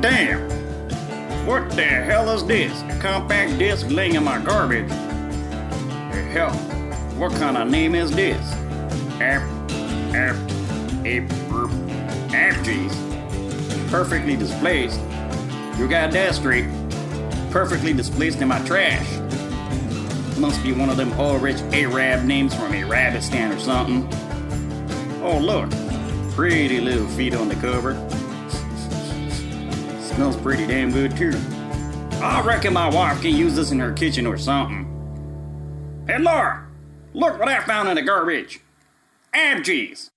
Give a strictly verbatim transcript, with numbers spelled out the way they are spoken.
damn! What the hell is this? A compact disc laying in my garbage? The hell? What kind of name is this? App, app, ape, burp, Apges. Perfectly displaced. You got that straight. Perfectly displaced in my trash. Must be one of them all-rich Arab names from Arabistan or something. Oh, look. Pretty little feet on the cover. Smells pretty damn good, too. I reckon my wife can use this in her kitchen or something. Hey, Laura, look what I found in the garbage. Apges.